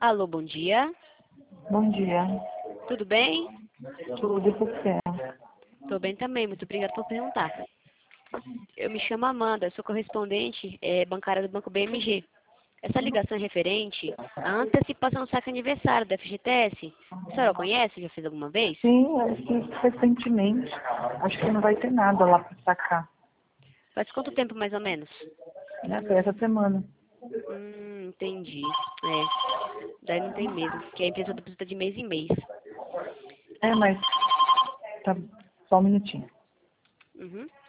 Alô, bom dia. Bom dia. Tudo bem? Tudo e você? Tô bem também, muito obrigada por perguntar. Eu me chamo Amanda, sou correspondente bancária do Banco BMG. Essa ligação é referente à antecipação do saque aniversário da FGTS. A senhora conhece? Já fez alguma vez? Sim, eu fiz recentemente. Acho que não vai ter nada lá para sacar. Faz quanto tempo mais ou menos? Né? Foi essa semana. Entendi. Daí não tem mesmo, porque a empresa deposita de mês em mês. Mas tá só um minutinho. Uhum.